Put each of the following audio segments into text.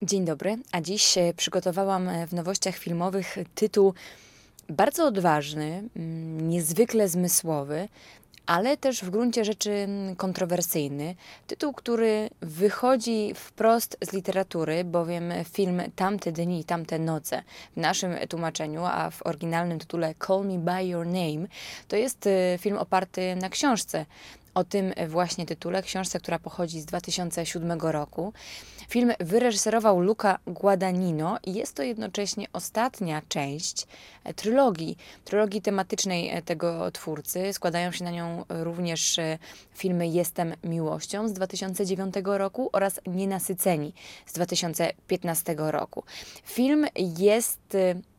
Dzień dobry, a dziś przygotowałam w nowościach filmowych tytuł bardzo odważny, niezwykle zmysłowy, ale też w gruncie rzeczy kontrowersyjny. Tytuł, który wychodzi wprost z literatury, bowiem film Tamte dni i tamte noce w naszym tłumaczeniu, a w oryginalnym tytule Call Me By Your Name, to jest film oparty na książce o tym właśnie tytule, książce, która pochodzi z 2007 roku. Film wyreżyserował Luca Guadagnino i jest to jednocześnie ostatnia część trylogii tematycznej tego twórcy. Składają się na nią również filmy Jestem miłością z 2009 roku oraz Nienasyceni z 2015 roku. Film jest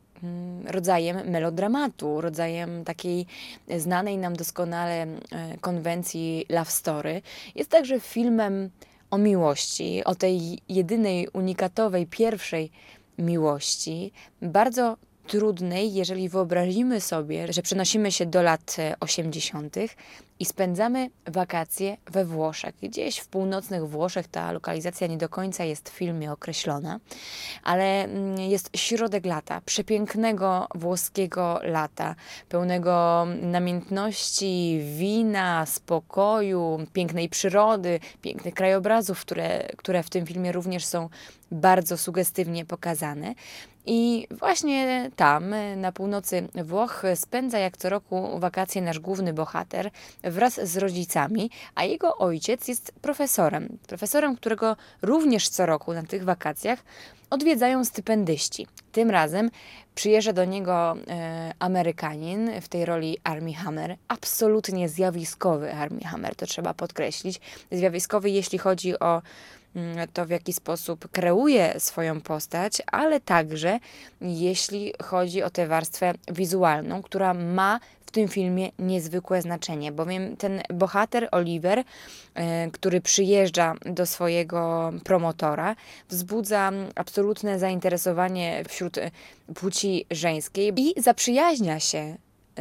rodzajem melodramatu, rodzajem takiej znanej nam doskonale konwencji love story. Jest także filmem o miłości, o tej jedynej, unikatowej, pierwszej miłości, bardzo trudnej, jeżeli wyobrazimy sobie, że przenosimy się do lat 80. i spędzamy wakacje we Włoszech. Gdzieś w północnych Włoszech, ta lokalizacja nie do końca jest w filmie określona, ale jest środek lata, przepięknego włoskiego lata, pełnego namiętności, wina, spokoju, pięknej przyrody, pięknych krajobrazów, które w tym filmie również są bardzo sugestywnie pokazane. I właśnie tam, na północy Włoch, spędza jak co roku wakacje nasz główny bohater wraz z rodzicami, a jego ojciec jest profesorem. Profesorem, którego również co roku na tych wakacjach odwiedzają stypendyści. Tym razem przyjeżdża do niego Amerykanin w tej roli Armie Hammer. Absolutnie zjawiskowy Armie Hammer, to trzeba podkreślić. Zjawiskowy, jeśli chodzi o to, w jaki sposób kreuje swoją postać, ale także jeśli chodzi o tę warstwę wizualną, która ma w tym filmie niezwykłe znaczenie, bowiem ten bohater Oliver, który przyjeżdża do swojego promotora, wzbudza absolutne zainteresowanie wśród płci żeńskiej i zaprzyjaźnia się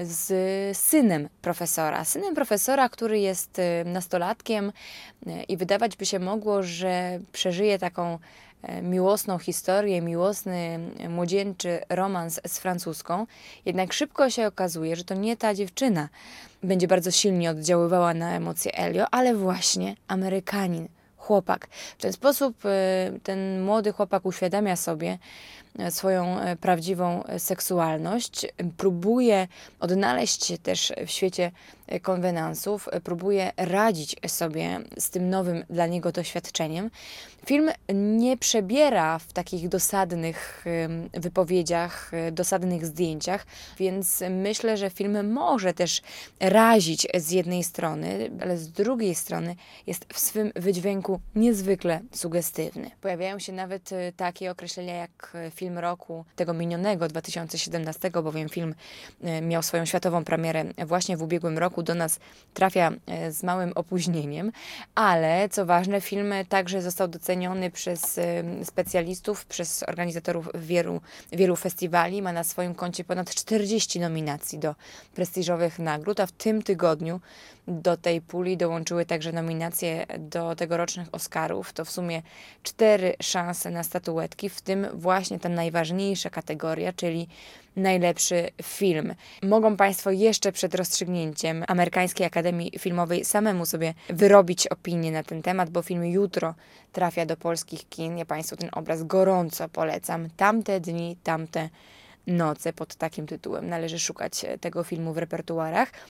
z synem profesora, który jest nastolatkiem i wydawać by się mogło, że przeżyje taką miłosną historię, miłosny, młodzieńczy romans z francuską. Jednak szybko się okazuje, że to nie ta dziewczyna będzie bardzo silnie oddziaływała na emocje Elio, ale właśnie Amerykanin, chłopak. W ten sposób ten młody chłopak uświadamia sobie swoją prawdziwą seksualność, próbuje odnaleźć się też w świecie konwenansów, próbuje radzić sobie z tym nowym dla niego doświadczeniem. Film nie przebiera w takich dosadnych wypowiedziach, dosadnych zdjęciach, więc myślę, że film może też razić z jednej strony, ale z drugiej strony jest w swym wydźwięku niezwykle sugestywny. Pojawiają się nawet takie określenia jak film roku tego minionego, 2017, bowiem film miał swoją światową premierę właśnie w ubiegłym roku, do nas trafia z małym opóźnieniem, ale co ważne, film także został doceniony przez specjalistów, przez organizatorów wielu festiwali, ma na swoim koncie ponad 40 nominacji do prestiżowych nagród, a w tym tygodniu do tej puli dołączyły także nominacje do tegorocznych Oscarów. To w sumie 4 szanse na statuetki, w tym właśnie ta najważniejsza kategoria, czyli najlepszy film. Mogą Państwo jeszcze przed rozstrzygnięciem Amerykańskiej Akademii Filmowej samemu sobie wyrobić opinię na ten temat, bo film jutro trafia do polskich kin. Ja Państwu ten obraz gorąco polecam. Tamte dni, tamte noce, pod takim tytułem należy szukać tego filmu w repertuarach.